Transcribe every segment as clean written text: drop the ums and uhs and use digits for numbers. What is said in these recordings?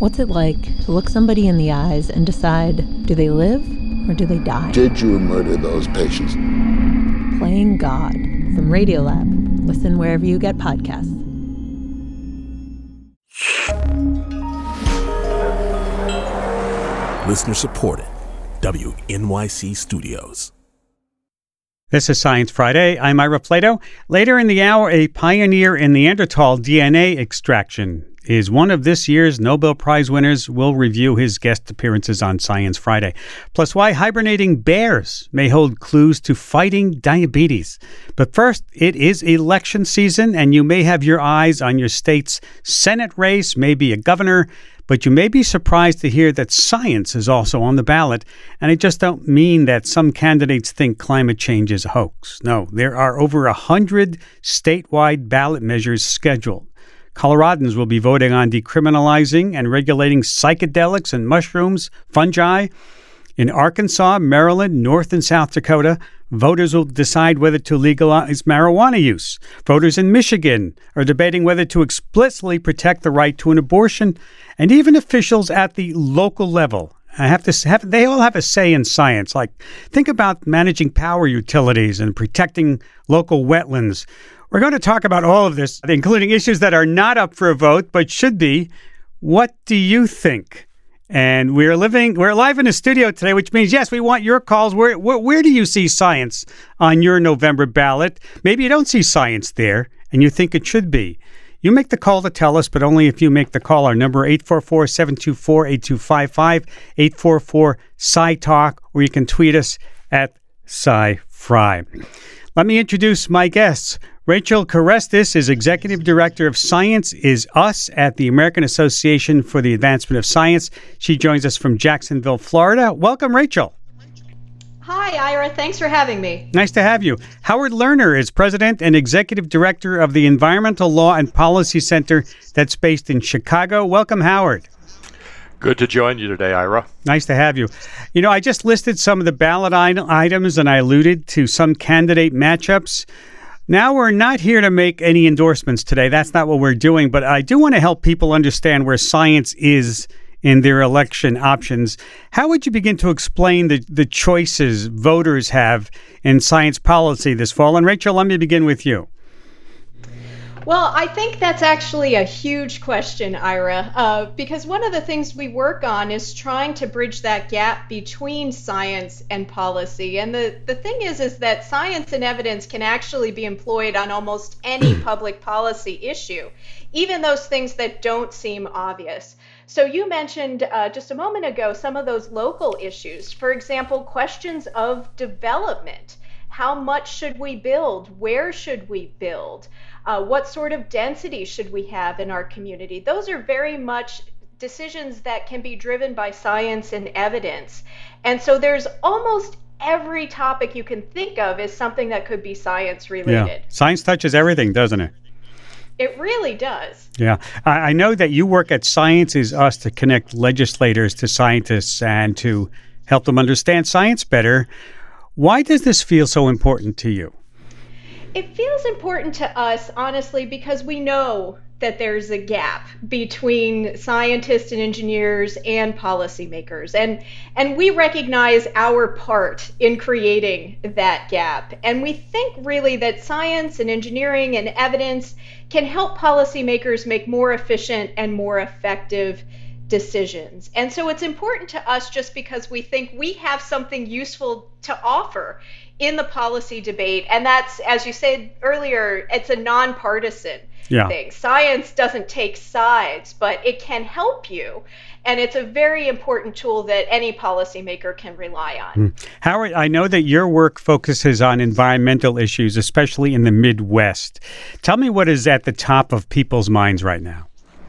What's it like to look somebody in the eyes and decide, do they live or do they die? Did you murder those patients? Playing God from Radiolab. Listen wherever you get podcasts. Listener supported. WNYC Studios. This is Science Friday. I'm Ira Plato. Later in the hour, a pioneer in Neanderthal DNA extraction is one of this year's Nobel Prize winners. We'll review his guest appearances on Science Friday. Plus, why hibernating bears may hold clues to fighting diabetes. But first, it is election season, and you may have your eyes on your state's Senate race, maybe a governor, but you may be surprised to hear that science is also on the ballot. And I just don't mean that some candidates think climate change is a hoax. No, there are over 100 statewide ballot measures scheduled. Coloradans will be voting on decriminalizing and regulating psychedelics and mushrooms, fungi. In Arkansas, Maryland, North and South Dakota, voters will decide whether to legalize marijuana use. Voters in Michigan are debating whether to explicitly protect the right to an abortion. And even officials at the local level they all have a say in science. Like, think about managing power utilities and protecting local wetlands. We're going to talk about all of this, including issues that are not up for a vote, but should be. What do you think? And we're live in a studio today, which means, yes, we want your calls. Where do you see science on your November ballot? Maybe you don't see science there, and you think it should be. You make the call to tell us, but only if you make the call. Our number, 844-724-8255, 844-SciTalk, or you can tweet us at SciFri. Let me introduce my guests. Rachel Karestas is Executive Director of Science is Us at the American Association for the Advancement of Science. She joins us from Jacksonville, Florida. Welcome, Rachel. Hi, Ira. Thanks for having me. Nice to have you. Howard Lerner is President and Executive Director of the Environmental Law and Policy Center that's based in Chicago. Welcome, Howard. Good to join you today, Ira. Nice to have you. You know, I just listed some of the ballot items and I alluded to some candidate matchups. Now, we're not here to make any endorsements today. That's not what we're doing. But I do want to help people understand where science is in their election options. How would you begin to explain the choices voters have in science policy this fall? And Rachel, let me begin with you. Well, I think that's actually a huge question, Ira, because one of the things we work on is trying to bridge that gap between science and policy. And the thing is that science and evidence can actually be employed on almost any public policy issue, even those things that don't seem obvious. So you mentioned just a moment ago some of those local issues. For example, questions of development. How much should we build? Where should we build? What sort of density should we have in our community? Those are very much decisions that can be driven by science and evidence. And so there's almost every topic you can think of is something that could be science related. Yeah. Science touches everything, doesn't it? It really does. Yeah. I know that you work at Science is Us to connect legislators to scientists and to help them understand science better. Why does this feel so important to you? It feels important to us, honestly, because we know that there's a gap between scientists and engineers and policymakers. And we recognize our part in creating that gap. And we think really that science and engineering and evidence can help policymakers make more efficient and more effective decisions. And so it's important to us just because we think we have something useful to offer in the policy debate. And that's, as you said earlier, it's a nonpartisan thing. Science doesn't take sides, but it can help you. And it's a very important tool that any policymaker can rely on. Howard, I know that your work focuses on environmental issues, especially in the Midwest. Tell me what is at the top of people's minds right now.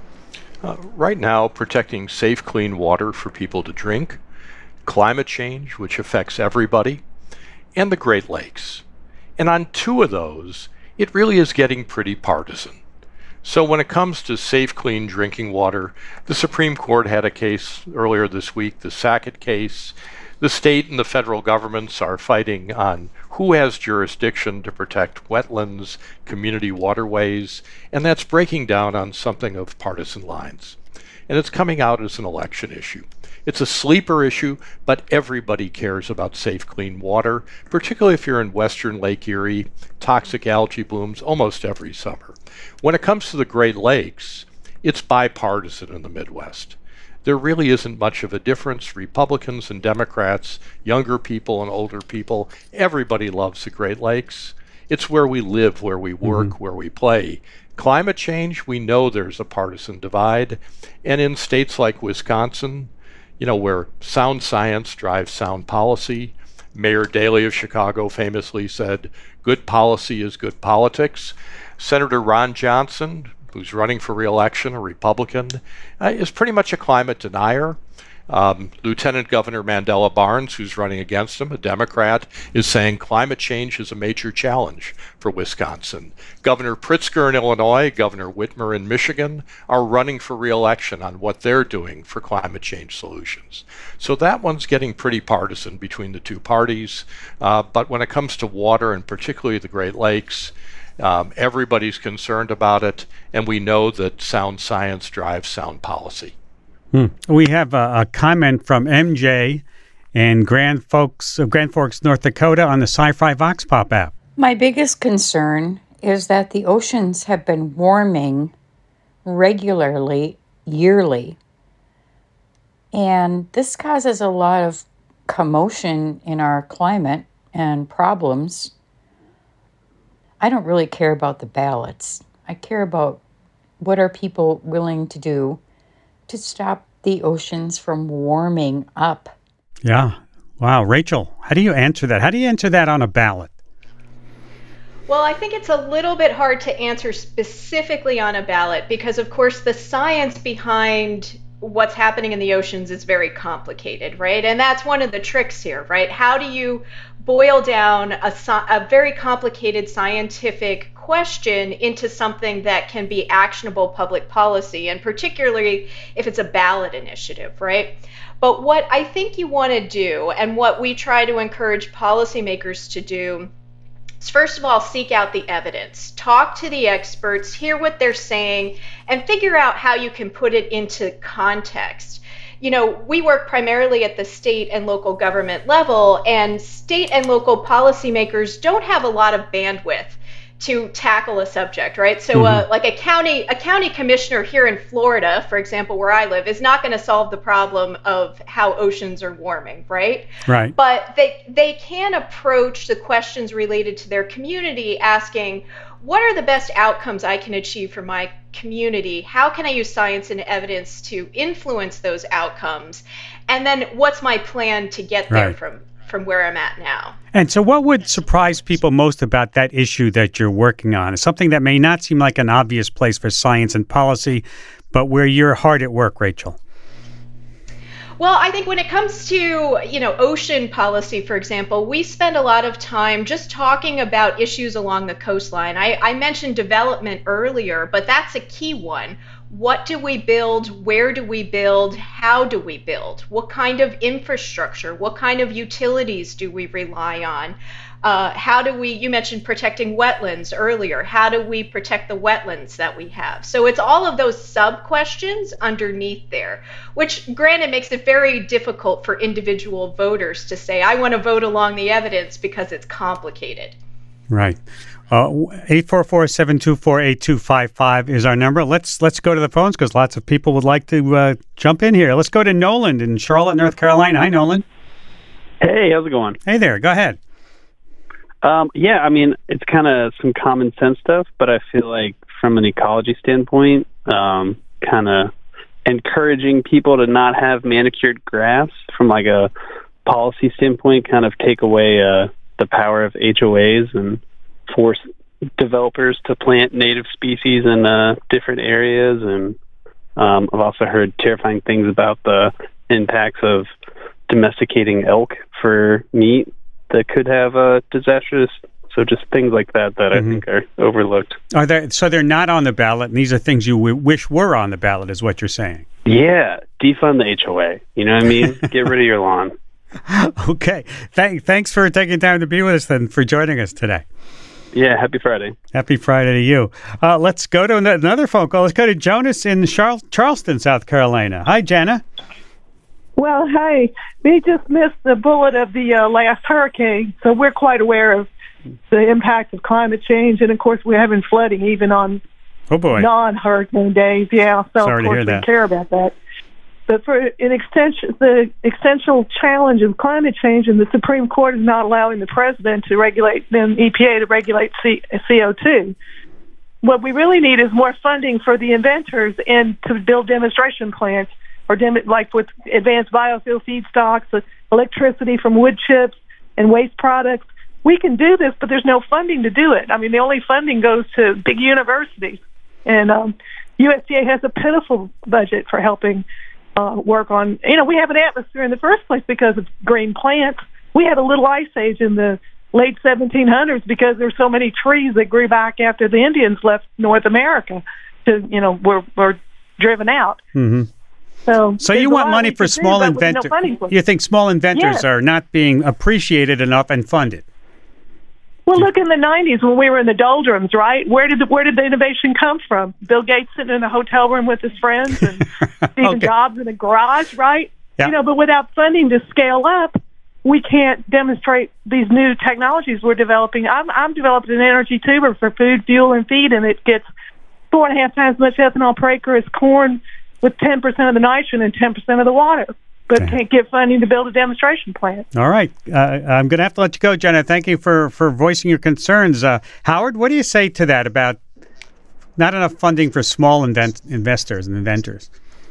Right now, protecting safe, clean water for people to drink, climate change, which affects everybody, and the Great Lakes. And on two of those, it really is getting pretty partisan. So when it comes to safe, clean drinking water, the Supreme Court had a case earlier this week, the Sackett case. The state and the federal governments are fighting on who has jurisdiction to protect wetlands, community waterways, and that's breaking down on something of partisan lines. and it's coming out as an election issue. It's a sleeper issue, but everybody cares about safe, clean water, particularly if you're in western Lake Erie. Toxic algae blooms almost every summer. When it comes to the Great Lakes, it's bipartisan in the Midwest. There really isn't much of a difference. Republicans and Democrats, younger people and older people, everybody loves the Great Lakes. It's where we live, where we work, where we play. Climate change, we know there's a partisan divide. And in states like Wisconsin, where sound science drives sound policy, Mayor Daley of Chicago famously said, good policy is good politics. Senator Ron Johnson, who's running for re-election, a Republican, is pretty much a climate denier. Lieutenant Governor Mandela Barnes, who's running against him, a Democrat, is saying climate change is a major challenge for Wisconsin. Governor Pritzker in Illinois, Governor Whitmer in Michigan are running for re-election on what they're doing for climate change solutions. So that one's getting pretty partisan between the two parties. But when it comes to water, and particularly the Great Lakes, everybody's concerned about it, and we know that sound science drives sound policy. We have a comment from MJ in Grand Forks, North Dakota on the Sci-Fi Vox Pop app. My biggest concern is that the oceans have been warming regularly, yearly. And this causes a lot of commotion in our climate and problems. I don't really care about the ballots. I care about what are people willing to do to stop the oceans from warming up. Yeah. Wow. Rachel, how do you answer that? How do you answer that on a ballot? Well, I think it's a little bit hard to answer specifically on a ballot because, of course, the science behind what's happening in the oceans is very complicated, right? And that's one of the tricks here, right? How do you boil down a very complicated scientific question into something that can be actionable public policy, and particularly if it's a ballot initiative, right? But what I think you want to do, and what we try to encourage policymakers to do, is first of all, seek out the evidence, talk to the experts, hear what they're saying, and figure out how you can put it into context. We work primarily at the state and local government level, and state and local policymakers don't have a lot of bandwidth to tackle a subject, right? So like a county commissioner here in Florida, for example, where I live, is not going to solve the problem of how oceans are warming, right? Right. But they can approach the questions related to their community asking, what are the best outcomes I can achieve for my community? How can I use science and evidence to influence those outcomes? And then what's my plan to get there from where I'm at now? And so what would surprise people most about that issue that you're working on? Something that may not seem like an obvious place for science and policy, but where you're hard at work, Rachel. Well, I think when it comes to, ocean policy, for example, we spend a lot of time just talking about issues along the coastline. I mentioned development earlier, but that's a key one. What do we build? Where do we build? How do we build? What kind of infrastructure? What kind of utilities do we rely on? You mentioned protecting wetlands earlier. How do we protect the wetlands that we have? So it's all of those sub-questions underneath there, which granted makes it very difficult for individual voters to say, I want to vote along the evidence because it's complicated. Right. 844-724-8255 is our number. Let's go to the phones because lots of people would like to jump in here. Let's go to Nolan in Charlotte, North Carolina. Hi, Nolan. Hey, how's it going? Hey there. Go ahead. It's kind of some common sense stuff, but I feel like from an ecology standpoint, kind of encouraging people to not have manicured grass from like a policy standpoint, kind of take away the power of HOAs and force developers to plant native species in different areas. And I've also heard terrifying things about the impacts of domesticating elk for meat that could have disastrous. So just things like that I think are overlooked. So they're not on the ballot, and these are things you wish were on the ballot, is what you're saying? Yeah, defund the HOA. You know what I mean? Get rid of your lawn. Okay. Thanks for taking time to be with us and for joining us today. Yeah, happy Friday. Happy Friday to you. Let's go to another phone call. Let's go to Jonas in Charleston, South Carolina. Hi, Jana. Well, hey, we just missed the bullet of the last hurricane, so we're quite aware of the impact of climate change, and of course we're having flooding even on non-hurricane days. Yeah, so Sorry of course we care about that. But for an extension, the essential challenge of climate change, and the Supreme Court is not allowing the president to regulate, then EPA to regulate CO2. What we really need is more funding for the inventors and to build demonstration plants, or like with advanced biofuel feedstocks, electricity from wood chips and waste products. We can do this, but there's no funding to do it. I mean, the only funding goes to big universities, and USDA has a pitiful budget for helping work on, we have an atmosphere in the first place because of green plants. We had a little ice age in the late 1700s because there's so many trees that grew back after the Indians left North America were driven out. Mm-hmm. So you want money for small inventors? You think small inventors are not being appreciated enough and funded? Well, look in the 90s when we were in the doldrums, right? Where did the innovation come from? Bill Gates sitting in a hotel room with his friends and Steve Jobs in a garage, right? Yeah. But without funding to scale up, we can't demonstrate these new technologies we're developing. I'm developing an energy tuber for food, fuel, and feed, and it gets 4.5 times as much ethanol per acre as corn with 10% of the nitrogen and 10% of the water. But can't get funding to build a demonstration plant. All right. I'm going to have to let you go, Jenna. Thank you for voicing your concerns. Howard, what do you say to that about not enough funding for small investors and inventors?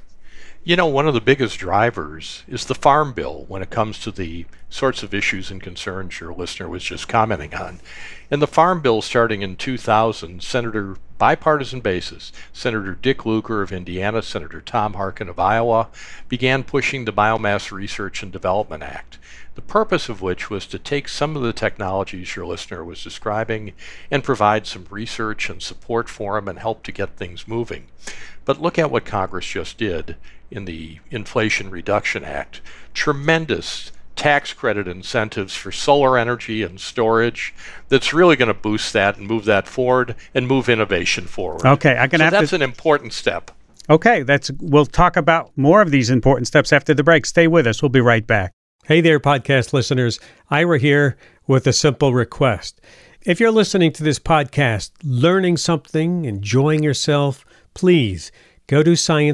One of the biggest drivers is the Farm Bill when it comes to the sorts of issues and concerns your listener was just commenting on. In the Farm Bill starting in 2000, bipartisan basis, Senator Dick Lugar of Indiana, Senator Tom Harkin of Iowa, began pushing the Biomass Research and Development Act, the purpose of which was to take some of the technologies your listener was describing and provide some research and support for them and help to get things moving. But look at what Congress just did in the Inflation Reduction Act. Tremendous tax credit incentives for solar energy and storage that's really going to boost that and move that forward and move innovation forward. Okay, that's an important step. Okay, we'll talk about more of these important steps after the break. Stay with us. We'll be right back. Hey there, podcast listeners. Ira here with a simple request. If you're listening to this podcast, learning something, enjoying yourself, please go to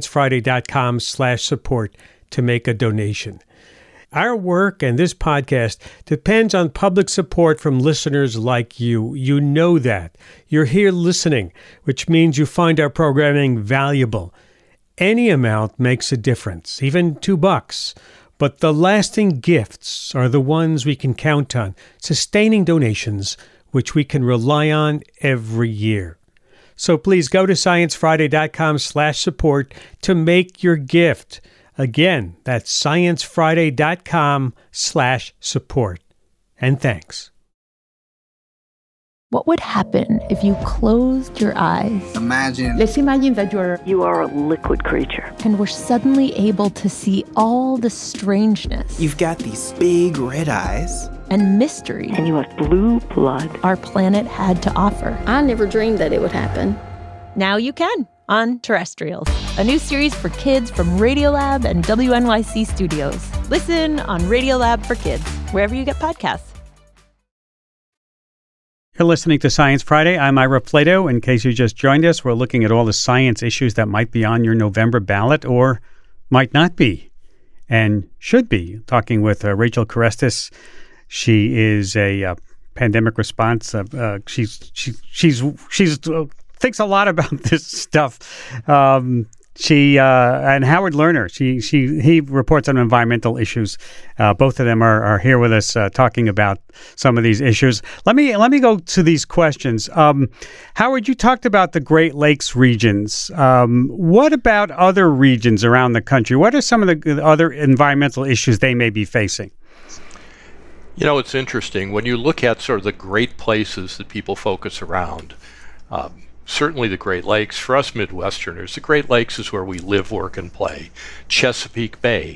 sciencefriday.com/support to make a donation. Our work and this podcast depends on public support from listeners like you. You know that. You're here listening, which means you find our programming valuable. Any amount makes a difference, even $2. But the lasting gifts are the ones we can count on, sustaining donations, which we can rely on every year. So please go to sciencefriday.com/support to make your gift. Again, that's sciencefriday.com/support. And thanks. What would happen if you closed your eyes? Let's imagine that you are a liquid creature. And were suddenly able to see all the strangeness. You've got these big red eyes. And mystery. And you have blue blood. Our planet had to offer. I never dreamed that it would happen. Now you can on Terrestrials, a new series for kids from Radiolab and WNYC Studios. Listen on Radiolab for Kids, wherever you get podcasts. You're listening to Science Friday. I'm Ira Plato. In case you just joined us, we're looking at all the science issues that might be on your November ballot or might not be and should be. Talking with Rachel Carestis. She is a pandemic response. She's thinks a lot about this stuff. She and Howard Lerner. He reports on environmental issues. Both of them are here with us talking about some of these issues. Let me go to these questions. Howard, you talked about the Great Lakes regions. What about other regions around the country? What are some of the other environmental issues they may be facing? It's interesting when you look at sort of the great places that people focus around. Certainly the Great Lakes. For us Midwesterners, the Great Lakes is where we live, work, and play. Chesapeake Bay,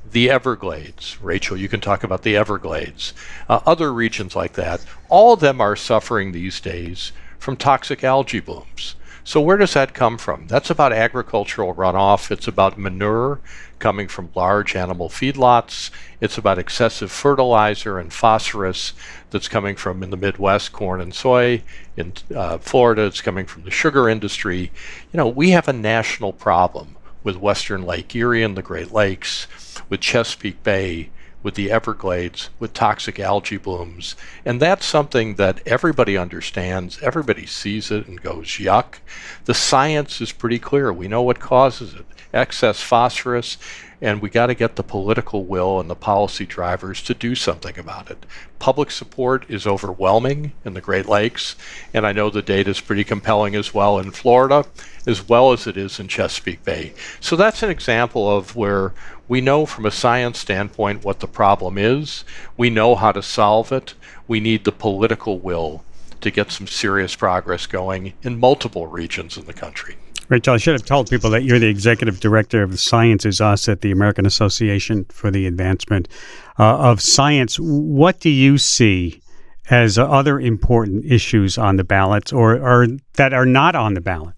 the Everglades. Rachel, you can talk about the Everglades. Other regions like that, all of them are suffering these days from toxic algae blooms. So where does that come from? That's about agricultural runoff. It's about manure coming from large animal feedlots. It's about excessive fertilizer and phosphorus that's coming from, in the Midwest, corn and soy. In Florida, it's coming from the sugar industry. We have a national problem with Western Lake Erie and the Great Lakes, with Chesapeake Bay, with the Everglades, with toxic algae blooms. And that's something that everybody understands. Everybody sees it and goes, yuck. The science is pretty clear. We know what causes it. Excess phosphorus, and we got to get the political will and the policy drivers to do something about it. Public support is overwhelming in the Great Lakes, and I know the data is pretty compelling as well in Florida, as well as it is in Chesapeake Bay. So that's an example of where we know from a science standpoint what the problem is. We know how to solve it. We need the political will to get some serious progress going in multiple regions in the country. Rachel, I should have told people that you're the executive director of Science is Us at the American Association for the Advancement of Science. What do you see as other important issues on the ballot or that are not on the ballot?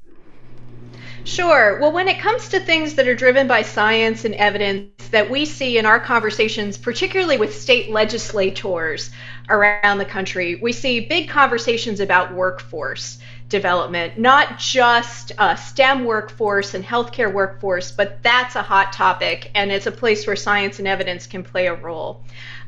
Sure. Well, when it comes to things that are driven by science and evidence that we see in our conversations, particularly with state legislators around the country, we see big conversations about workforce development, not just STEM workforce and healthcare workforce, but that's a hot topic, and it's a place where science and evidence can play a role.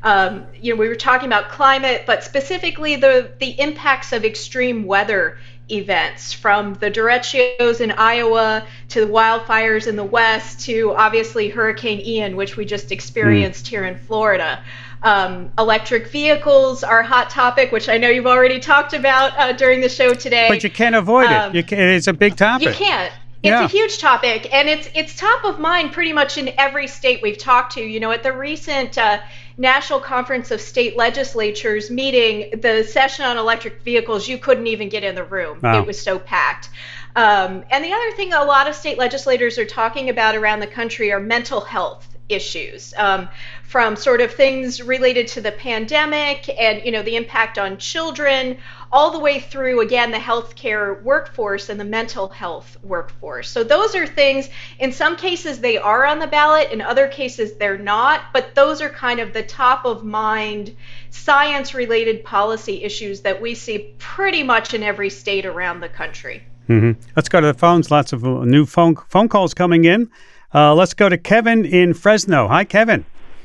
We were talking about climate, but specifically the impacts of extreme weather events, from the derechos in Iowa to the wildfires in the West to obviously Hurricane Ian, which we just experienced here in Florida. Electric vehicles are a hot topic, which I know you've already talked about during the show today. But you can't avoid it. It's a big topic. You can't. It's a huge topic, and it's top of mind pretty much in every state we've talked to. At the recent National Conference of State Legislatures meeting, the session on electric vehicles, you couldn't even get in the room. Wow. It was so packed. And the other thing a lot of state legislators are talking about around the country are mental health issues, from sort of things related to the pandemic and the impact on children, all the way through, again, the healthcare workforce and the mental health workforce. So those are things, in some cases they are on the ballot, in other cases they're not, but those are kind of the top of mind science-related policy issues that we see pretty much in every state around the country. Mm-hmm. Let's go to the phones. Lots of new phone calls coming in. Let's go to Kevin in Fresno. Hi, Kevin.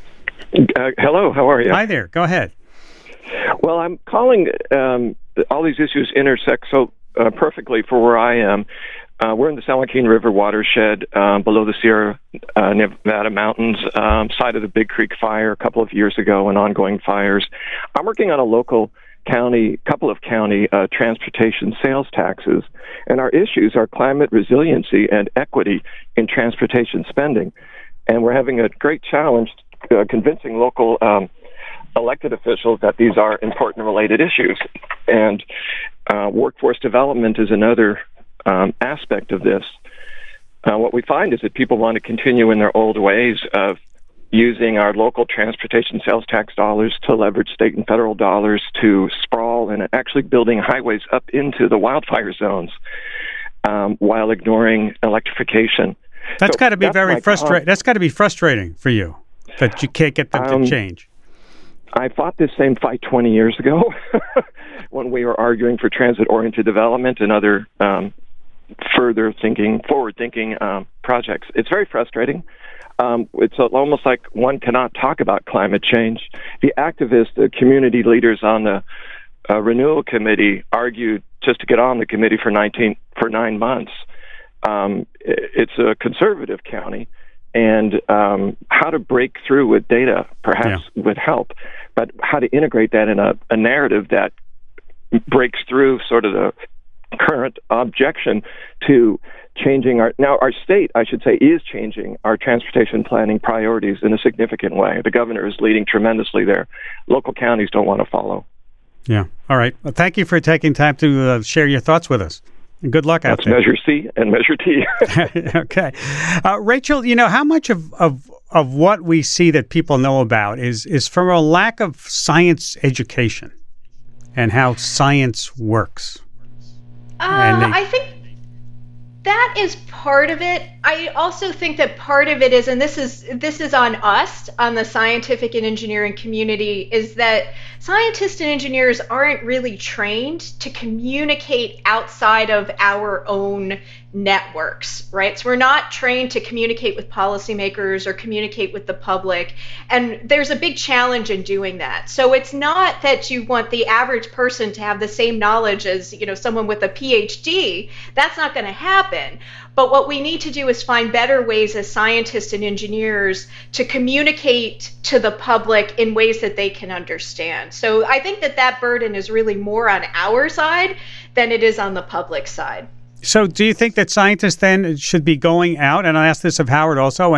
Hello, how are you? Hi there. Go ahead. Well, I'm calling, all these issues intersect so perfectly for where I am. We're in the San Joaquin River watershed below the Sierra Nevada mountains, site of the Big Creek fire a couple of years ago and ongoing fires. I'm working on a couple of county transportation sales taxes, and our issues are climate resiliency and equity in transportation spending. And we're having a great challenge convincing local elected officials that these are important related issues. And workforce development is another aspect of this. What we find is that people want to continue in their old ways of using our local transportation sales tax dollars to leverage state and federal dollars to sprawl and actually building highways up into the wildfire zones while ignoring electrification. That's got to be very frustrating. That's got to be frustrating for you that you can't get them to change. I fought this same fight 20 years ago when we were arguing for transit-oriented development and other forward-thinking projects. It's very frustrating. It's almost like one cannot talk about climate change. The activists, the community leaders on the renewal committee argued just to get on the committee for 9 months. It's a conservative county, and how to break through with data perhaps would help, but how to integrate that in a narrative that breaks through sort of the current objection to changing our state, I should say, is changing our transportation planning priorities in a significant way. The governor is leading tremendously there. Local counties don't want to follow. Yeah. All right. Well, thank you for taking time to share your thoughts with us. And good luck out there. That's Measure C and Measure T. Okay. Rachel, how much of of what we see that people know about is from a lack of science education and how science works. I think that is part of it. I also think that part of it is, and this is on us, on the scientific and engineering community, is that scientists and engineers aren't really trained to communicate outside of our own networks, right? So we're not trained to communicate with policymakers or communicate with the public. And there's a big challenge in doing that. So it's not that you want the average person to have the same knowledge as, someone with a PhD. That's not going to happen. But what we need to do is find better ways as scientists and engineers to communicate to the public in ways that they can understand. So I think that burden is really more on our side than it is on the public side. So do you think that scientists then should be going out, and I asked this of Howard also,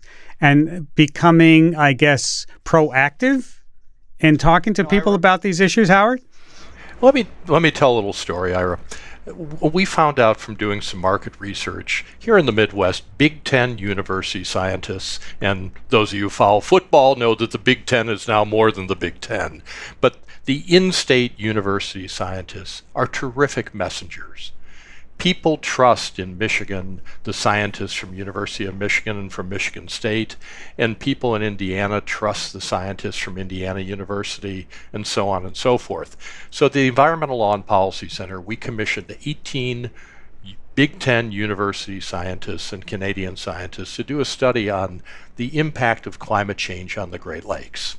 and becoming, I guess, proactive in talking to people about these issues, Howard? Let me tell a little story, Ira. We found out from doing some market research here in the Midwest, Big Ten university scientists, and those of you who follow football know that the Big Ten is now more than the Big Ten, but the in-state university scientists are terrific messengers. People trust in Michigan the scientists from University of Michigan and from Michigan State, and people in Indiana trust the scientists from Indiana University, and so on and so forth. So the Environmental Law and Policy Center, we commissioned 18 Big Ten university scientists and Canadian scientists to do a study on the impact of climate change on the Great Lakes.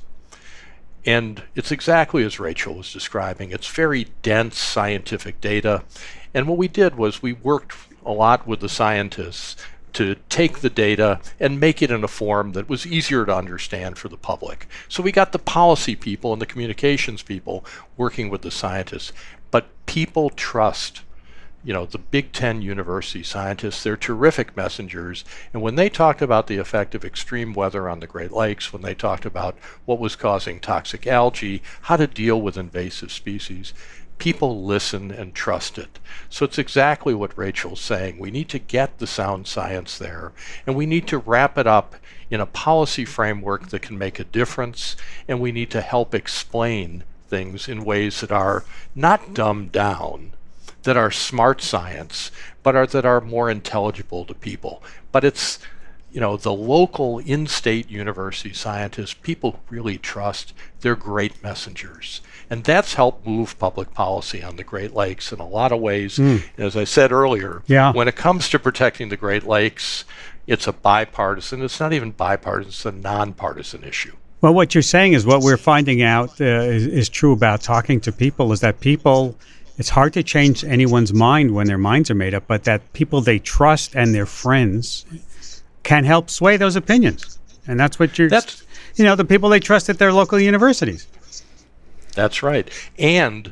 And it's exactly as Rachel was describing. It's very dense scientific data. And what we did was we worked a lot with the scientists to take the data and make it in a form that was easier to understand for the public. So we got the policy people and the communications people working with the scientists. But people trust, the Big Ten university scientists. They're terrific messengers. And when they talked about the effect of extreme weather on the Great Lakes, when they talked about what was causing toxic algae, how to deal with invasive species, people listen and trust it. So it's exactly what Rachel's saying. We need to get the sound science there, and we need to wrap it up in a policy framework that can make a difference, and we need to help explain things in ways that are not dumbed down, that are smart science, but that are more intelligible to people. But it's, the local in-state university scientists, people really trust. They're great messengers. And that's helped move public policy on the Great Lakes in a lot of ways. As I said earlier, when it comes to protecting the Great Lakes, it's a bipartisan. It's not even bipartisan, it's a nonpartisan issue. Well, what you're saying is what we're finding out is true about talking to people, is that people, it's hard to change anyone's mind when their minds are made up, but that people they trust and their friends can help sway those opinions. And that's what the people they trust at their local universities. That's right. And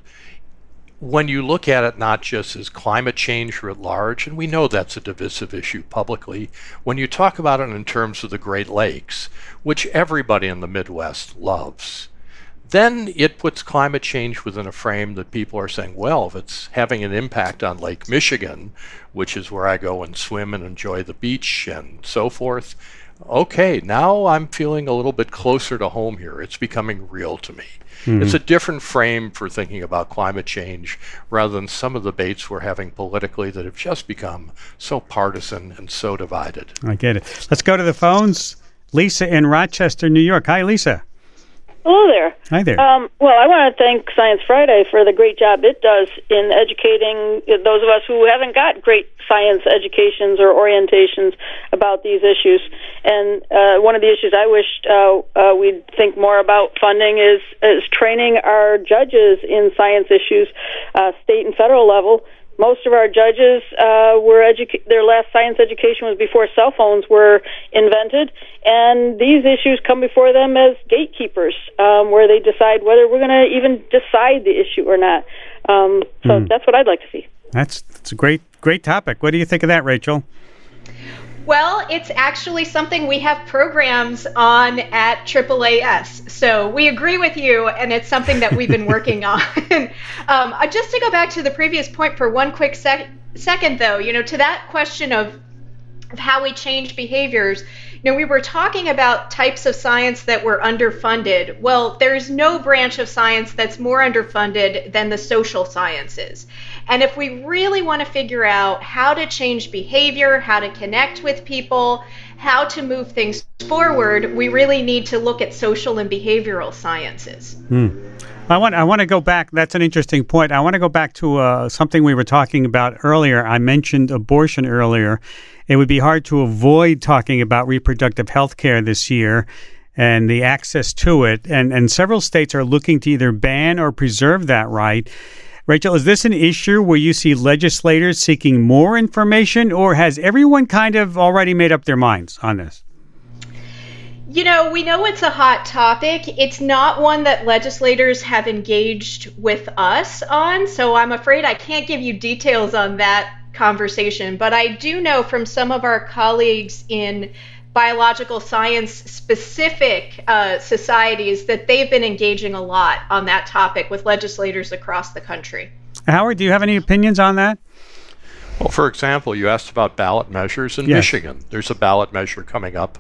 when you look at it not just as climate change writ large, and we know that's a divisive issue publicly, when you talk about it in terms of the Great Lakes, which everybody in the Midwest loves, then it puts climate change within a frame that people are saying, well, if it's having an impact on Lake Michigan, which is where I go and swim and enjoy the beach and so forth, okay, now I'm feeling a little bit closer to home here. It's becoming real to me. It's a different frame for thinking about climate change rather than some of the debates we're having politically that have just become so partisan and so divided. I get it. Let's go to the phones. Lisa in Rochester, New York. Hi, Lisa. Hello there. Hi there. Well, I want to thank Science Friday for the great job it does in educating those of us who haven't got great science educations or orientations about these issues. And one of the issues I wished we'd think more about funding is training our judges in science issues, state and federal level. Most of our judges their last science education was before cell phones were invented, and these issues come before them as gatekeepers, where they decide whether we're going to even decide the issue or not. So that's what I'd like to see. That's a great topic. What do you think of that, Rachel? Well, it's actually something we have programs on at AAAS. So we agree with you, and it's something that we've been working on. Just to go back to the previous point for one quick second, though, to that question of of how we change behaviors. We were talking about types of science that were underfunded. Well, there's no branch of science that's more underfunded than the social sciences. And if we really want to figure out how to change behavior, how to connect with people, how to move things forward, we really need to look at social and behavioral sciences. I want to go back. That's an interesting point. I want to go back to something we were talking about earlier. I mentioned abortion earlier. It would be hard to avoid talking about reproductive health care this year and the access to it. And several states are looking to either ban or preserve that right. Rachel, is this an issue where you see legislators seeking more information, or has everyone kind of already made up their minds on this? We know it's a hot topic. It's not one that legislators have engaged with us on, so I'm afraid I can't give you details on that conversation. But I do know from some of our colleagues in biological science specific societies that they've been engaging a lot on that topic with legislators across the country. Howard, do you have any opinions on that? Well, for example, you asked about ballot measures in Michigan. There's a ballot measure coming up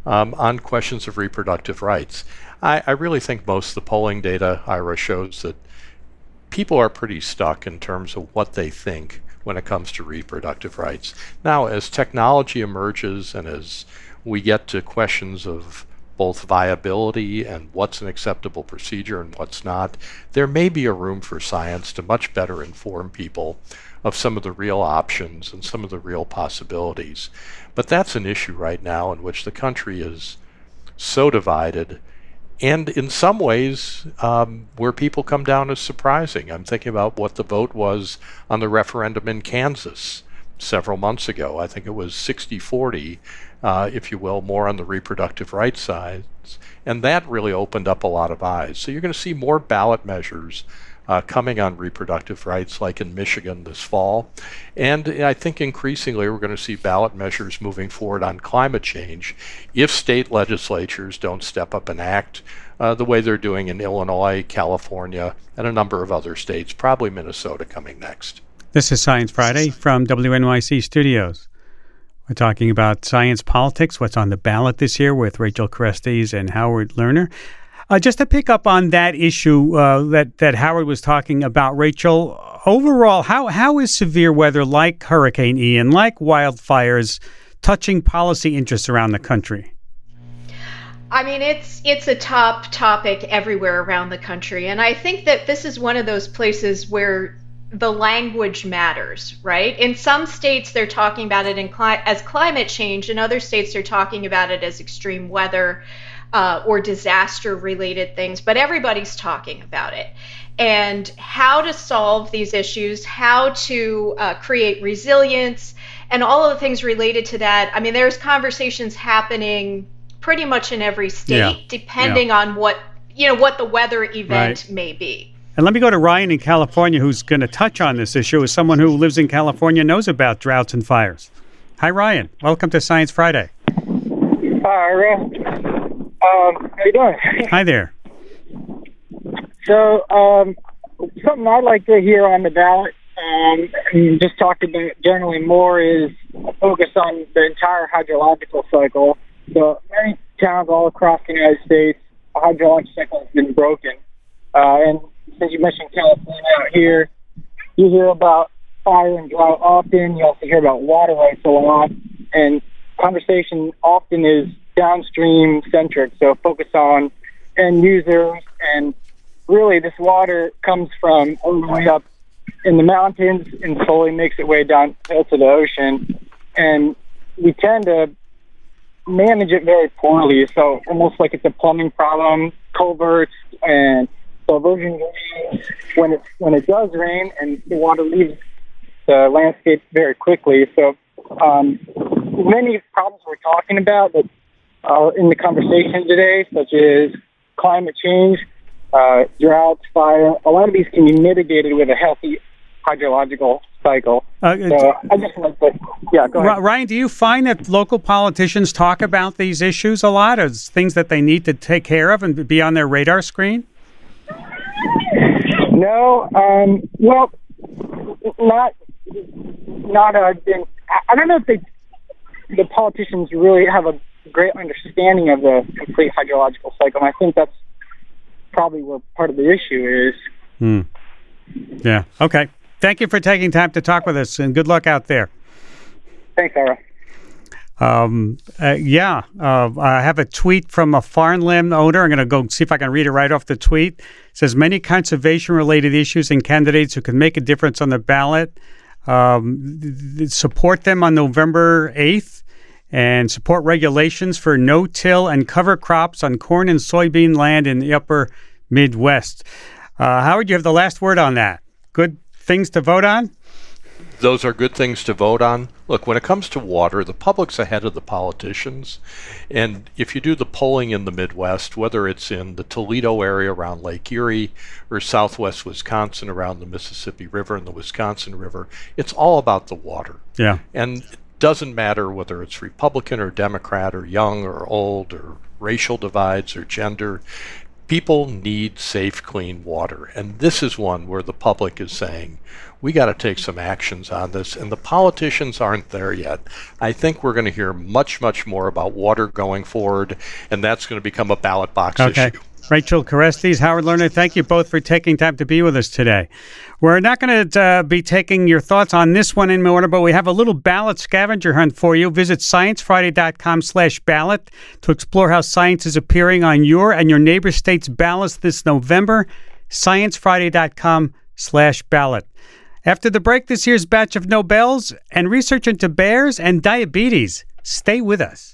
on questions of reproductive rights. I really think most of the polling data, Ira, shows that people are pretty stuck in terms of what they think when it comes to reproductive rights. Now, as technology emerges and as we get to questions of both viability and what's an acceptable procedure and what's not, there may be a room for science to much better inform people of some of the real options and some of the real possibilities. But that's an issue right now in which the country is so divided, and in some ways where people come down as surprising. I'm thinking about what the vote was on the referendum in Kansas several months ago. I think it was 60-40, if you will, more on the reproductive rights side. And that really opened up a lot of eyes. So you're going to see more ballot measures coming on reproductive rights, like in Michigan this fall. And I think increasingly we're going to see ballot measures moving forward on climate change if state legislatures don't step up and act the way they're doing in Illinois, California, and a number of other states, probably Minnesota coming next. This is Science Friday from WNYC Studios. We're talking about science politics, what's on the ballot this year with Rachel Kerestes and Howard Lerner. Just to pick up on that issue that Howard was talking about, Rachel, overall, how is severe weather like Hurricane Ian, like wildfires, touching policy interests around the country? I mean, it's a top topic everywhere around the country. And I think that this is one of those places where the language matters, right? In some states, they're talking about it as climate change. In other states, they're talking about it as extreme weather or disaster-related things. But everybody's talking about it. And how to solve these issues, how to create resilience, and all of the things related to that. I mean, there's conversations happening pretty much in every state, depending on what the weather event may be. And let me go to Ryan in California, who's going to touch on this issue as someone who lives in California, knows about droughts and fires. Hi, Ryan. Welcome to Science Friday. Hi, Ira. How you doing? Hi there. So, something I'd like to hear on the ballot, and just talk about generally more, is a focus on the entire hydrological cycle. So, many towns all across the United States, the hydrological cycle has been broken. And since you mentioned California out here, you hear about fire and drought often. You also hear about water rights a lot. And conversation often is downstream centric, so focus on end users. And really, this water comes from all the way up in the mountains and slowly makes its way down to the ocean. And we tend to manage it very poorly, so almost like it's a plumbing problem, culverts and diversion drains. When it does rain and the water leaves the landscape very quickly. So many problems we're talking about that are in the conversation today, such as climate change, droughts, fire, a lot of these can be mitigated with a healthy hydrological cycle. So I just like to, go ahead. Ryan, do you find that local politicians talk about these issues a lot as things that they need to take care of and be on their radar screen? No, well, not. I don't know if they the politicians really have a great understanding of the complete hydrological cycle, and I think that's probably where part of the issue is. Yeah. Okay. Thank you for taking time to talk with us, and good luck out there. Thanks, Ira. I have a tweet from a farmland owner. I'm going to go see if I can read it right off the tweet. It says, many conservation-related issues and candidates who can make a difference on the ballot. Support them on November 8th and support regulations for no-till and cover crops on corn and soybean land in the upper Midwest. Howard, you have the last word on that. Good things to vote on? Those are good things to vote on. Look, when it comes to water, the public's ahead of the politicians. And if you do the polling in the Midwest, whether it's in the Toledo area around Lake Erie or southwest Wisconsin around the Mississippi River and the Wisconsin River, it's all about the water. Yeah. And it doesn't matter whether it's Republican or Democrat or young or old or racial divides or gender. People need safe, clean water. And this is one where the public is saying, we got to take some actions on this, and the politicians aren't there yet. I think we're going to hear much, much more about water going forward, and that's going to become a ballot box issue. Rachel Carestes, Howard Lerner, thank you both for taking time to be with us today. We're not going to be taking your thoughts on this one in order, but we have a little ballot scavenger hunt for you. Visit sciencefriday.com/ballot to explore how science is appearing on your and your neighbor state's ballots this November. sciencefriday.com/ballot. After the break, this year's batch of Nobels and research into bears and diabetes. Stay with us.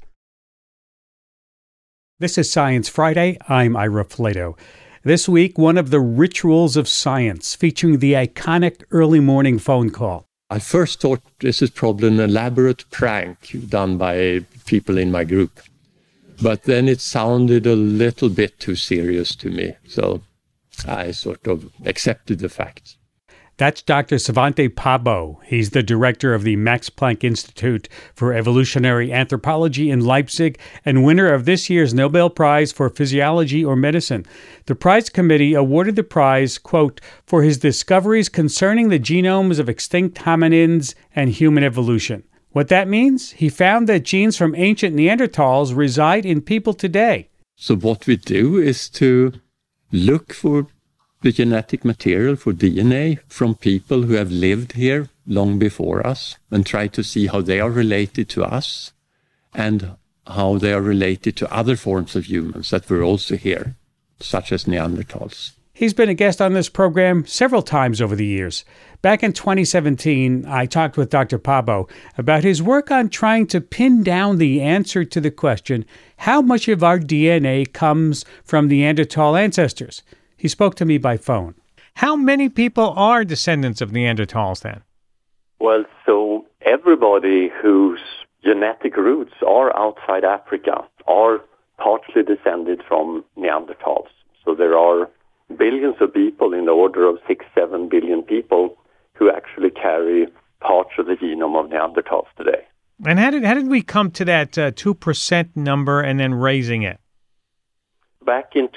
This is Science Friday. I'm Ira Flato. This week, one of the rituals of science, featuring the iconic early morning phone call. I first thought this is probably an elaborate prank done by people in my group. But then it sounded a little bit too serious to me, so I sort of accepted the fact. That's Dr. Svante Pääbo. He's the director of the Max Planck Institute for Evolutionary Anthropology in Leipzig and winner of this year's Nobel Prize for Physiology or Medicine. The prize committee awarded the prize, quote, for his discoveries concerning the genomes of extinct hominins and human evolution. What that means? He found that genes from ancient Neanderthals reside in people today. So what we do is to look for the genetic material, for DNA, from people who have lived here long before us and try to see how they are related to us and how they are related to other forms of humans that were also here, such as Neanderthals. He's been a guest on this program several times over the years. Back in 2017, I talked with Dr. Pääbo about his work on trying to pin down the answer to the question, how much of our DNA comes from Neanderthal ancestors? He spoke to me by phone. How many people are descendants of Neanderthals then? Well, so everybody whose genetic roots are outside Africa are partly descended from Neanderthals. So there are billions of people, in the order of 6-7 billion people, who actually carry parts of the genome of Neanderthals today. And how did we come to that 2% number and then raising it? Back in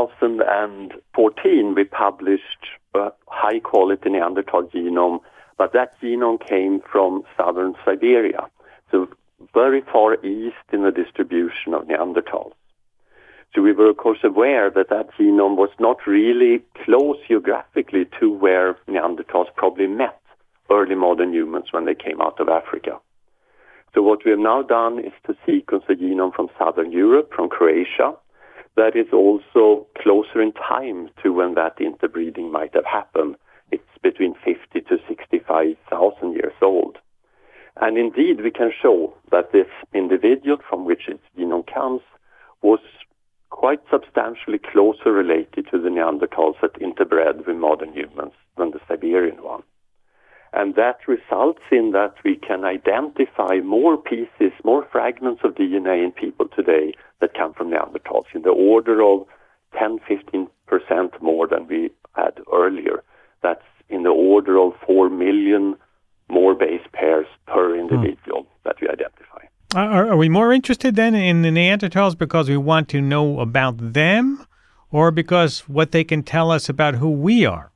2014, we published a high-quality Neanderthal genome, but that genome came from southern Siberia, so very far east in the distribution of Neanderthals. So we were, of course, aware that that genome was not really close geographically to where Neanderthals probably met early modern humans when they came out of Africa. So what we have now done is to sequence the genome from southern Europe, from Croatia, that is also closer in time to when that interbreeding might have happened. It's between 50 to 65,000 years old. And indeed, we can show that this individual from which its genome comes was quite substantially closer related to the Neanderthals that interbred with modern humans than the Siberian one. And that results in that we can identify more pieces, more fragments of DNA in people today that come from Neanderthals in the order of 10-15% more than we had earlier. That's in the order of 4 million more base pairs per individual that we identify. Are we more interested then in the Neanderthals because we want to know about them, or because what they can tell us about who we are?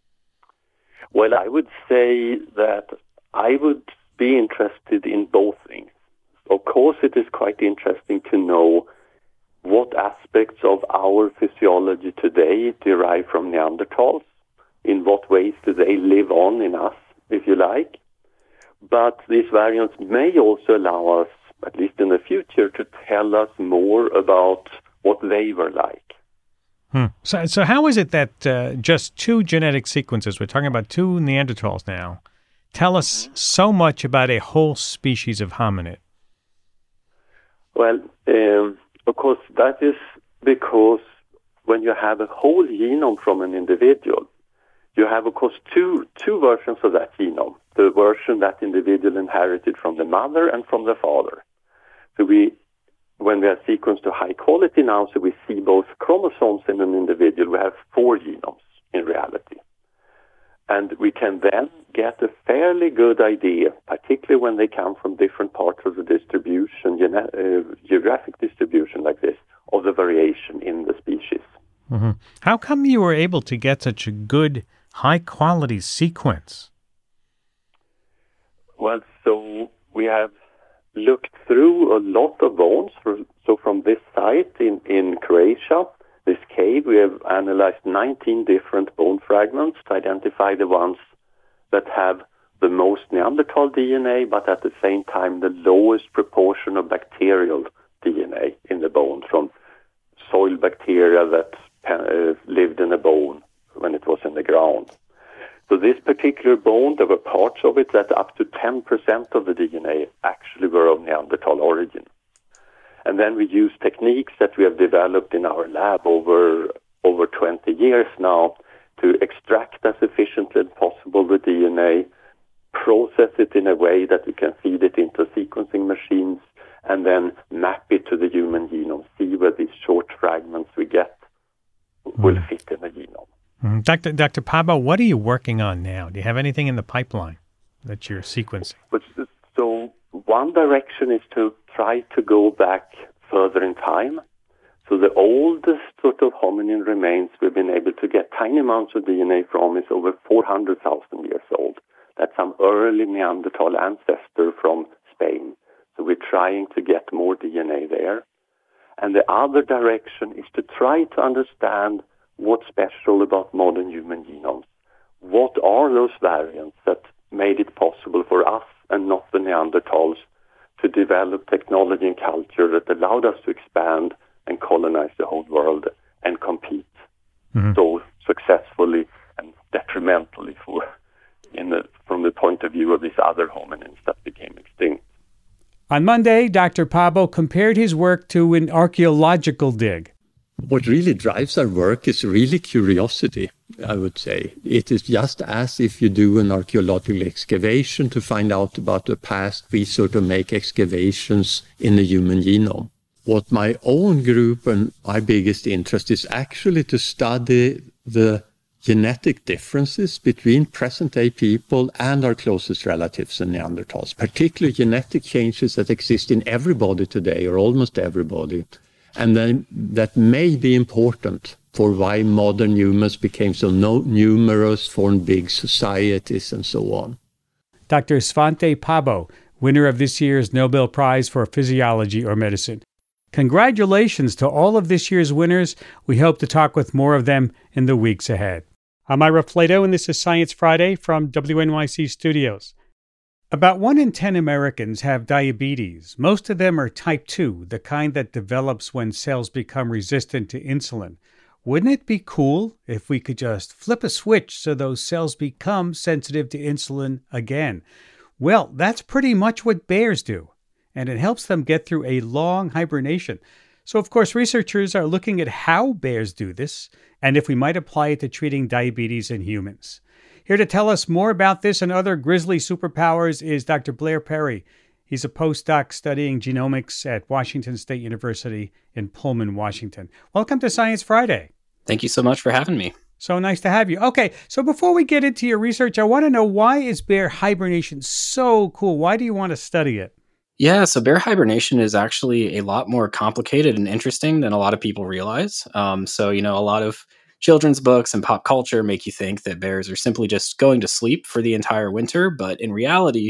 Well, I would say that I would be interested in both things. of course, it is quite interesting to know what aspects of our physiology today derive from Neanderthals. In what ways do they live on in us, if you like? But these variants may also allow us, at least in the future, to tell us more about what they were like. So how is it that just 2 genetic sequences, we're talking about 2 Neanderthals now, tell us so much about a whole species of hominid? Well, of course, that is because when you have a whole genome from an individual, you have, of course, two versions of that genome. The version that individual inherited from the mother and from the father. So when we have sequenced to high quality now, so we see both chromosomes in an individual, we have 4 genomes in reality. And we can then get a fairly good idea, particularly when they come from different parts of the distribution, geographic distribution like this, of the variation in the species. Mm-hmm. How come you were able to get such a good, high-quality sequence? Well, so we have looked through a lot of bones. So from this site in Croatia, this cave, we have analyzed 19 different bone fragments to identify the ones that have the most Neanderthal DNA, but at the same time the lowest proportion of bacterial DNA in the bone, from soil bacteria that lived in a bone when it was in the ground. So this particular bone, there were parts of it that up to 10% of the DNA actually were of Neanderthal origin. And then we use techniques that we have developed in our lab over 20 years now to extract as efficiently as possible the DNA, process it in a way that we can feed it into sequencing machines, and then map it to the human genome, see where these short fragments we get will fit in the genome. Mm-hmm. Dr. Pabo, what are you working on now? Do you have anything in the pipeline that you're sequencing? So one direction is to try to go back further in time. So the oldest sort of hominin remains we've been able to get tiny amounts of DNA from is over 400,000 years old. That's some early Neanderthal ancestor from Spain. So we're trying to get more DNA there. And the other direction is to try to understand what's special about modern human genomes. What are those variants that made it possible for us and not the Neanderthals to develop technology and culture that allowed us to expand and colonize the whole world and compete so successfully and detrimentally from the point of view of these other hominins that became extinct. On Monday, Dr. Pabo compared his work to an archaeological dig. What really drives our work is really curiosity, I would say. It is just as if you do an archaeological excavation to find out about the past, we sort of make excavations in the human genome. What my own group and my biggest interest is actually to study the genetic differences between present-day people and our closest relatives and Neanderthals, particularly genetic changes that exist in everybody today, or almost everybody, and then that may be important for why modern humans became so numerous, formed big societies, and so on. Dr. Svante Pabo, winner of this year's Nobel Prize for Physiology or Medicine. Congratulations to all of this year's winners. We hope to talk with more of them in the weeks ahead. I'm Ira Flato, and this is Science Friday from WNYC Studios. About 1 in 10 Americans have diabetes. Most of them are type 2, the kind that develops when cells become resistant to insulin. Wouldn't it be cool if we could just flip a switch so those cells become sensitive to insulin again? Well, that's pretty much what bears do, and it helps them get through a long hibernation. So, of course, researchers are looking at how bears do this and if we might apply it to treating diabetes in humans. Here to tell us more about this and other grisly superpowers is Dr. Blair Perry. He's a postdoc studying genomics at Washington State University in Pullman, Washington. Welcome to Science Friday. Thank you so much for having me. So nice to have you. Okay, so before we get into your research, I want to know, why is bear hibernation so cool? Why do you want to study it? Yeah, so bear hibernation is actually a lot more complicated and interesting than a lot of people realize. A lot of children's books and pop culture make you think that bears are simply just going to sleep for the entire winter, but in reality,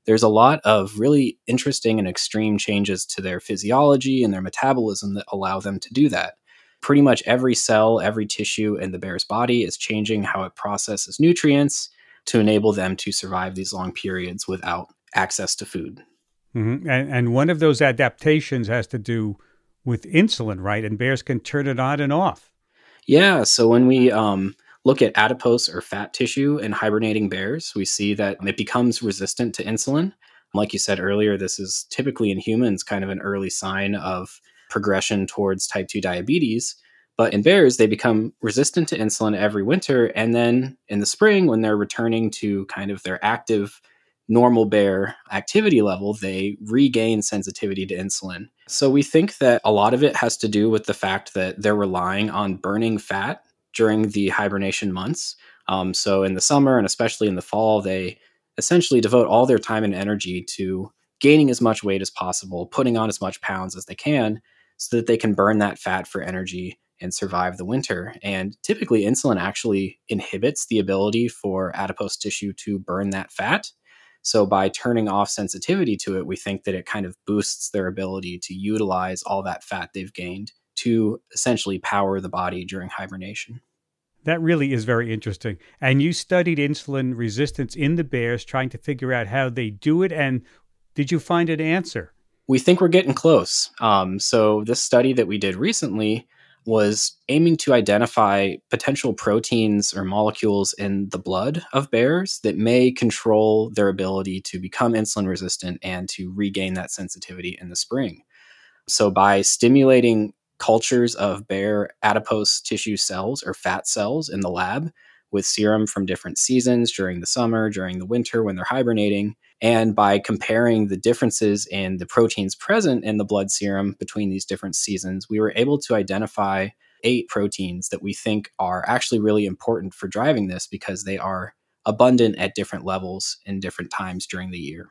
there's a lot of really interesting and extreme changes to their physiology and their metabolism that allow them to do that. Pretty much every cell, every tissue in the bear's body is changing how it processes nutrients to enable them to survive these long periods without access to food. Mm-hmm. And one of those adaptations has to do with insulin, right? And bears can turn it on and off. Yeah, so when we look at adipose or fat tissue in hibernating bears, we see that it becomes resistant to insulin. Like you said earlier, this is typically in humans kind of an early sign of progression towards type 2 diabetes. But in bears, they become resistant to insulin every winter. And then in the spring, when they're returning to kind of their active normal bear activity level, they regain sensitivity to insulin. So we think that a lot of it has to do with the fact that they're relying on burning fat during the hibernation months. So in the summer and especially in the fall, they essentially devote all their time and energy to gaining as much weight as possible, putting on as much pounds as they can so that they can burn that fat for energy and survive the winter. And typically insulin actually inhibits the ability for adipose tissue to burn that fat. So by turning off sensitivity to it, we think that it kind of boosts their ability to utilize all that fat they've gained to essentially power the body during hibernation. That really is very interesting. And you studied insulin resistance in the bears, trying to figure out how they do it. And did you find an answer? We think we're getting close. So this study that we did recently was aiming to identify potential proteins or molecules in the blood of bears that may control their ability to become insulin resistant and to regain that sensitivity in the spring. So by stimulating cultures of bear adipose tissue cells or fat cells in the lab with serum from different seasons during the summer, during the winter when they're hibernating, and by comparing the differences in the proteins present in the blood serum between these different seasons, we were able to identify 8 proteins that we think are actually really important for driving this because they are abundant at different levels in different times during the year.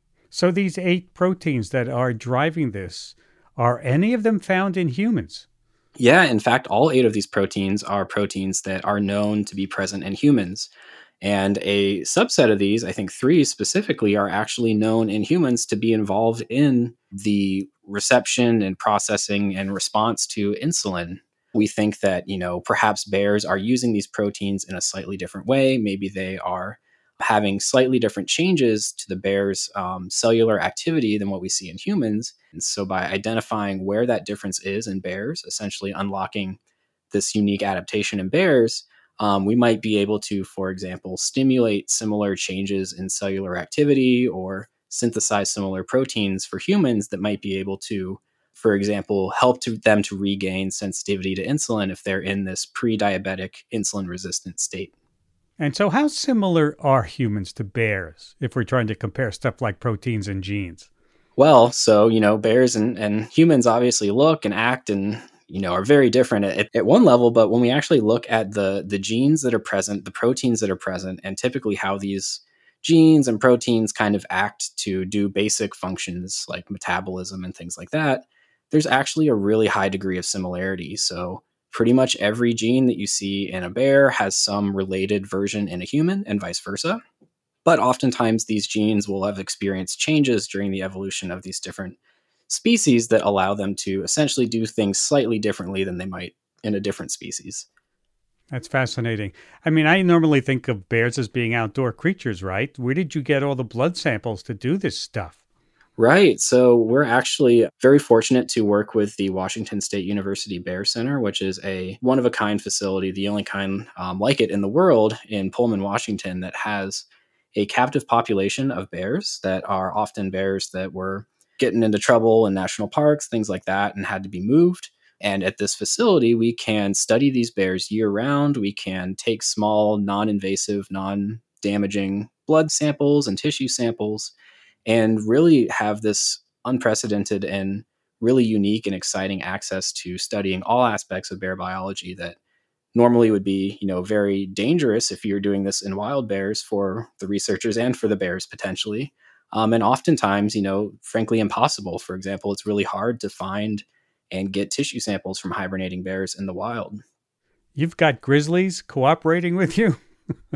So these 8 proteins that are driving this, are any of them found in humans? Yeah, in fact, all 8 of these proteins are proteins that are known to be present in humans. And a subset of these, I think 3 specifically, are actually known in humans to be involved in the reception and processing and response to insulin. We think that, perhaps bears are using these proteins in a slightly different way. Maybe they are having slightly different changes to the bear's cellular activity than what we see in humans. And so by identifying where that difference is in bears, essentially unlocking this unique adaptation in bears, we might be able to, for example, stimulate similar changes in cellular activity or synthesize similar proteins for humans that might be able to, for example, help them to regain sensitivity to insulin if they're in this pre-diabetic insulin-resistant state. And so how similar are humans to bears if we're trying to compare stuff like proteins and genes? Well, so, bears and humans obviously look and act and, are very different at one level. But when we actually look at the genes that are present, the proteins that are present, and typically how these genes and proteins kind of act to do basic functions like metabolism and things like that, there's actually a really high degree of similarity. So pretty much every gene that you see in a bear has some related version in a human and vice versa. But oftentimes these genes will have experienced changes during the evolution of these different species that allow them to essentially do things slightly differently than they might in a different species. That's fascinating. I mean, I normally think of bears as being outdoor creatures, right? Where did you get all the blood samples to do this stuff? Right. So we're actually very fortunate to work with the Washington State University Bear Center, which is a one-of-a-kind facility, the only kind like it in the world in Pullman, Washington, that has a captive population of bears that are often bears that were getting into trouble in national parks, things like that, and had to be moved. And at this facility, we can study these bears year-round. We can take small, non-invasive, non-damaging blood samples and tissue samples and really have this unprecedented and really unique and exciting access to studying all aspects of bear biology that normally would be, very dangerous if you're doing this in wild bears for the researchers and for the bears potentially. And oftentimes, frankly, impossible. For example, it's really hard to find and get tissue samples from hibernating bears in the wild. You've got grizzlies cooperating with you?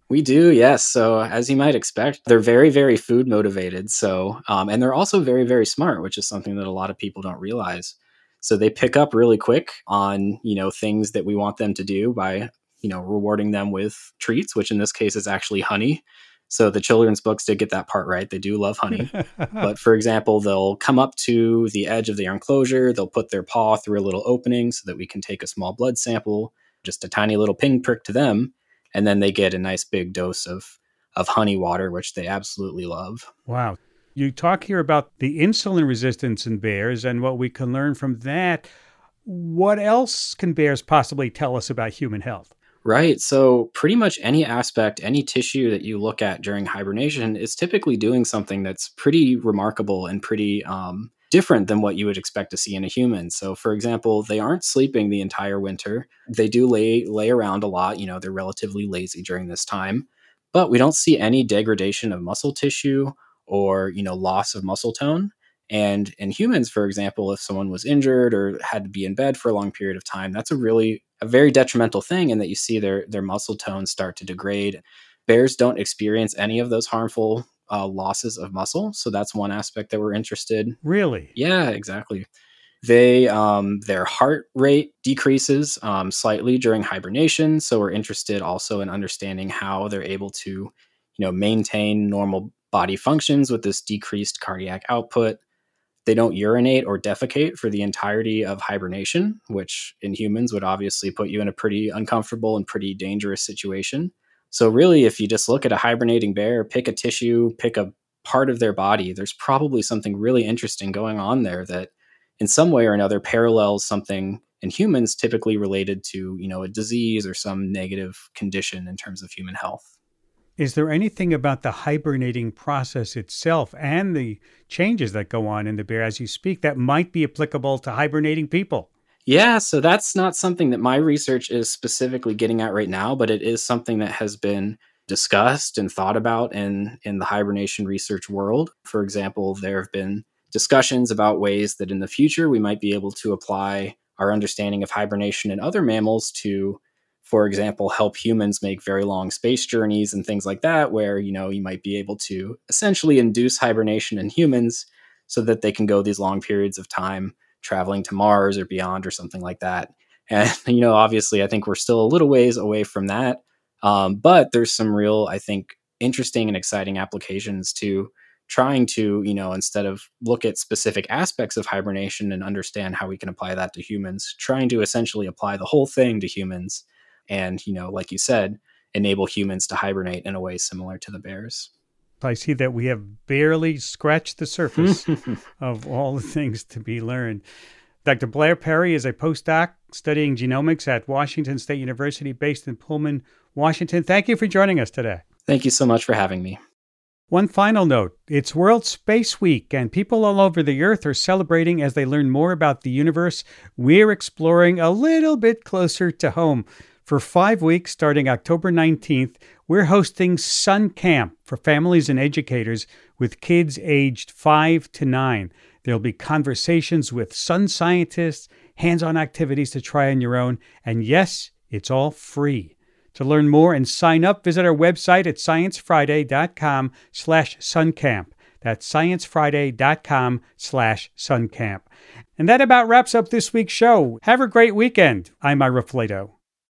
We do, yes. So as you might expect, they're very, very food motivated. So, and they're also very, very smart, which is something that a lot of people don't realize. So they pick up really quick on, things that we want them to do by, rewarding them with treats, which in this case is actually honey. So the children's books did get that part right. They do love honey. But for example, they'll come up to the edge of their enclosure. They'll put their paw through a little opening so that we can take a small blood sample, just a tiny little pinprick to them. And then they get a nice big dose of honey water, which they absolutely love. Wow. You talk here about the insulin resistance in bears and what we can learn from that. What else can bears possibly tell us about human health? Right. So pretty much any aspect, any tissue that you look at during hibernation is typically doing something that's pretty remarkable and pretty different than what you would expect to see in a human. So for example, they aren't sleeping the entire winter. They do lay around a lot. They're relatively lazy during this time, but we don't see any degradation of muscle tissue or, loss of muscle tone. And in humans, for example, if someone was injured or had to be in bed for a long period of time, that's a very detrimental thing, in that you see their muscle tone start to degrade. Bears don't experience any of those harmful losses of muscle. So that's one aspect that we're interested. Really? Yeah, exactly. They their heart rate decreases slightly during hibernation. So we're interested also in understanding how they're able to, maintain normal body functions with this decreased cardiac output. They don't urinate or defecate for the entirety of hibernation, which in humans would obviously put you in a pretty uncomfortable and pretty dangerous situation. So really, if you just look at a hibernating bear, pick a tissue, pick a part of their body, there's probably something really interesting going on there that in some way or another parallels something in humans typically related to, a disease or some negative condition in terms of human health. Is there anything about the hibernating process itself and the changes that go on in the bear as you speak that might be applicable to hibernating people? Yeah, so that's not something that my research is specifically getting at right now, but it is something that has been discussed and thought about in the hibernation research world. For example, there have been discussions about ways that in the future we might be able to apply our understanding of hibernation in other mammals to, for example, help humans make very long space journeys and things like that, where, you might be able to essentially induce hibernation in humans so that they can go these long periods of time traveling to Mars or beyond or something like that. And, obviously, I think we're still a little ways away from that. But there's some real, I think, interesting and exciting applications to trying to, instead of look at specific aspects of hibernation and understand how we can apply that to humans, trying to essentially apply the whole thing to humans and, like you said, enable humans to hibernate in a way similar to the bears. I see that we have barely scratched the surface of all the things to be learned. Dr. Blair Perry is a postdoc studying genomics at Washington State University based in Pullman, Washington. Thank you for joining us today. Thank you so much for having me. One final note, it's World Space Week, and people all over the Earth are celebrating as they learn more about the universe. We're exploring a little bit closer to home. For 5 weeks, starting October 19th, we're hosting Sun Camp for families and educators with kids aged 5 to 9. There'll be conversations with sun scientists, hands-on activities to try on your own, and yes, it's all free. To learn more and sign up, visit our website at sciencefriday.com/suncamp. That's sciencefriday.com/suncamp. And that about wraps up this week's show. Have a great weekend. I'm Ira Flato.